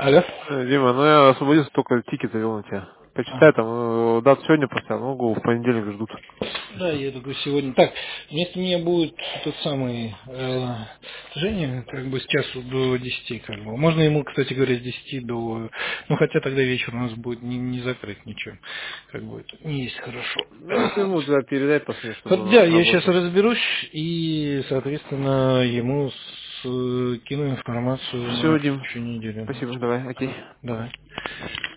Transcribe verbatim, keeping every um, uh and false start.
Алло. Э, Дима, ну я освободился, только тикет завел на тебя. А, Почитай там, э, дату сегодня поставил, могу в понедельник ждут. да, я только сегодня. Так, вместо меня будет тот самый э, Женя, как бы с часу до десяти, как бы. Можно ему, кстати говоря, с десяти до. Ну хотя тогда вечер у нас будет не, не закрыть ничем. Как бы это не есть хорошо. Ну, если ему туда передай после, чтобы Вот, он да, я сейчас работал. разберусь и, соответственно, ему с- кину информацию Все, на Дим, следующую неделю. спасибо, давай, окей. Давай.